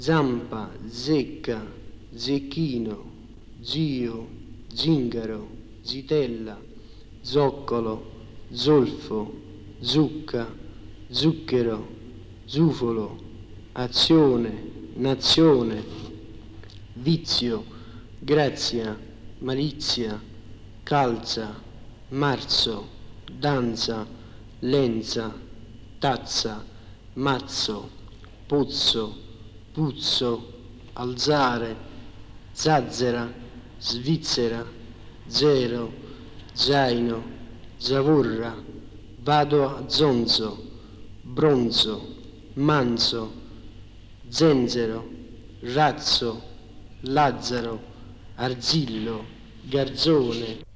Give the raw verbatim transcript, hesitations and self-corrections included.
zampa, zecca, zecchino, zio, zingaro, zitella, zoccolo, zolfo, zucca, zucchero, zufolo, azione, nazione, vizio, grazia, malizia, calza, marzo, danza, lenza, tazza, mazzo, pozzo, puzzo, alzare, zazzera, svizzera, zero, zaino, zavorra, vado a zonzo, bronzo, manzo, zenzero, razzo, Lazzaro, Arzillo, Garzone,